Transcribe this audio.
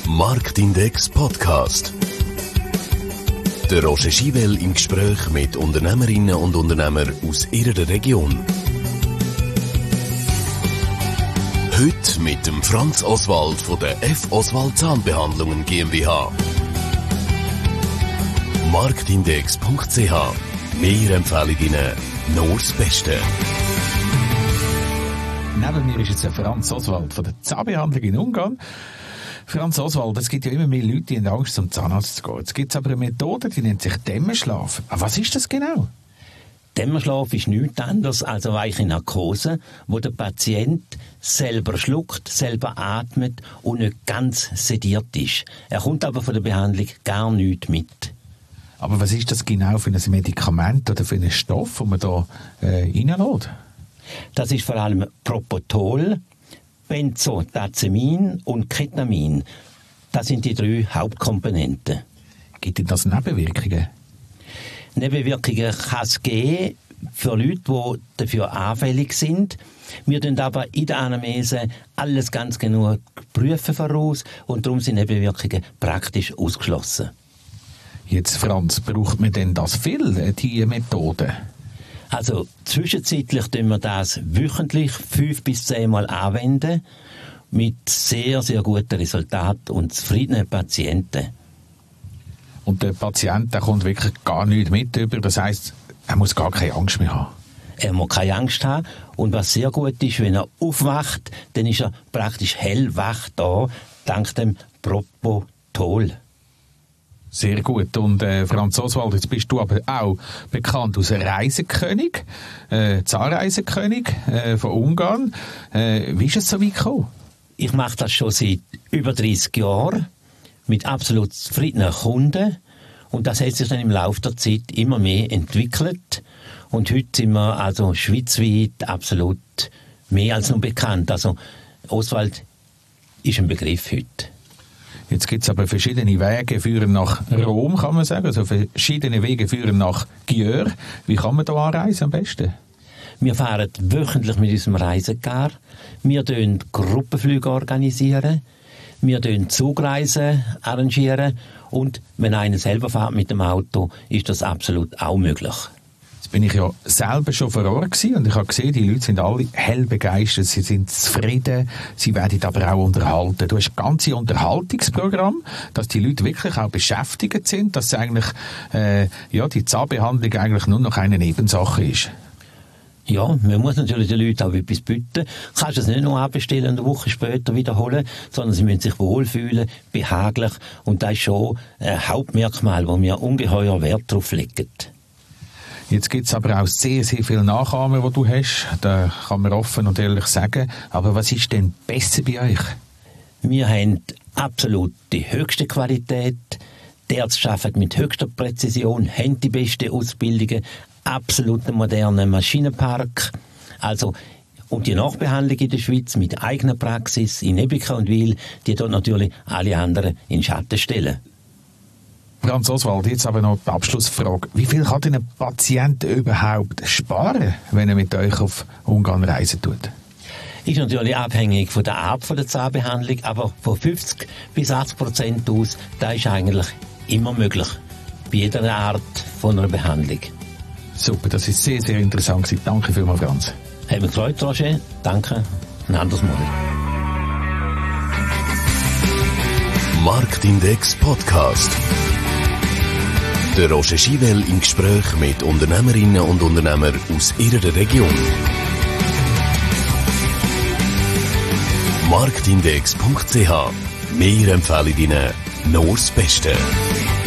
Marktindex Podcast. Der Roger Schivel im Gespräch mit Unternehmerinnen und Unternehmern aus ihrer Region. Heute mit dem Franz Oswald von der F. Oswald Zahnbehandlungen GmbH. Marktindex.ch. Wir empfehlen Ihnen nur das Beste. Neben mir ist jetzt der Franz Oswald von der Zahnbehandlung in Ungarn. Franz Oswald, es gibt ja immer mehr Leute, die haben Angst, zum Zahnarzt zu gehen. Jetzt gibt es aber eine Methode, die nennt sich Dämmerschlaf. Was ist das genau? Dämmerschlaf ist nichts anderes als eine weiche Narkose, wo der Patient selber schluckt, selber atmet und nicht ganz sediert ist. Er kommt aber von der Behandlung gar nichts mit. Aber was ist das genau für ein Medikament oder für einen Stoff, den man da reinlässt? Das ist vor allem Propofol, Benzotazemin und Ketamin. Das sind die 3 Hauptkomponenten. Gibt das Nebenwirkungen? Nebenwirkungen kann es geben für Leute, die dafür anfällig sind. Wir tun aber in der Anamnese alles ganz genau prüfen voraus und darum sind Nebenwirkungen praktisch ausgeschlossen. Jetzt, Franz, braucht man denn das viel, diese Methode? Also zwischenzeitlich tun wir das wöchentlich 5 bis 10 Mal anwenden, mit sehr, sehr guten Resultaten und zufriedenen Patienten. Und der Patient, der kommt wirklich gar nichts mit über, das heisst, er muss gar keine Angst mehr haben. Er muss keine Angst haben und was sehr gut ist, wenn er aufwacht, dann ist er praktisch hellwach da, dank dem Propofol. Sehr gut. Und Franz Oswald, jetzt bist du aber auch bekannt als Reisekönig, Zahnreisekönig von Ungarn. Wie ist es so weit gekommen? Ich mache das schon seit über 30 Jahren mit absolut zufriedenen Kunden. Und das hat sich dann im Laufe der Zeit immer mehr entwickelt. Und heute sind wir also schweizweit absolut mehr als nur bekannt. Also Oswald ist ein Begriff heute. Jetzt gibt es aber verschiedene Wege führen nach Rom, kann man sagen. Also verschiedene Wege führen nach Győr. Wie kann man da anreisen am besten? Wir fahren wöchentlich mit unserem Reisecar. Wir organisieren Gruppenflüge. Wir arrangieren Zugreisen. Und wenn einer selber fährt mit dem Auto, ist das absolut auch möglich. Jetzt bin ich ja selber schon vor Ort gewesen und ich habe gesehen, die Leute sind alle hell begeistert, sie sind zufrieden, sie werden aber auch unterhalten. Du hast ein ganzes Unterhaltungsprogramm, dass die Leute wirklich auch beschäftigt sind, dass eigentlich die Zahnbehandlung eigentlich nur noch eine Nebensache ist. Ja, man muss natürlich den Leuten auch etwas bieten. Du kannst es nicht nur abbestellen und eine Woche später wiederholen, sondern sie müssen sich wohlfühlen, behaglich. Und das ist schon ein Hauptmerkmal, wo wir ungeheuer Wert drauf legen. Jetzt gibt es aber auch sehr, sehr viele Nachahmer, die du hast. Da kann man offen und ehrlich sagen. Aber was ist denn besser bei euch? Wir haben absolut die höchste Qualität. Die Ärzte arbeiten mit höchster Präzision, haben die besten Ausbildungen, absolut modernen Maschinenpark. Also, und die Nachbehandlung in der Schweiz mit eigener Praxis in Ebika und Wil, die dort natürlich alle anderen in Schatten stellen. Franz Oswald, jetzt aber noch die Abschlussfrage. Wie viel kann denn ein Patient überhaupt sparen, wenn er mit euch auf Ungarn reisen tut? Ist natürlich abhängig von der Art der Zahnbehandlung, aber von 50 bis 80% aus, das ist eigentlich immer möglich, bei jeder Art von einer Behandlung. Super, das ist sehr, sehr interessant gewesen. Danke vielmals, Franz. Hat mich gefreut, Roger. Danke. Ein anderes Mal. Marktindex Podcast. Der Roger Schivel im Gespräch mit Unternehmerinnen und Unternehmern aus ihrer Region. Marktindex.ch. Wir empfehlen Ihnen nur das Beste.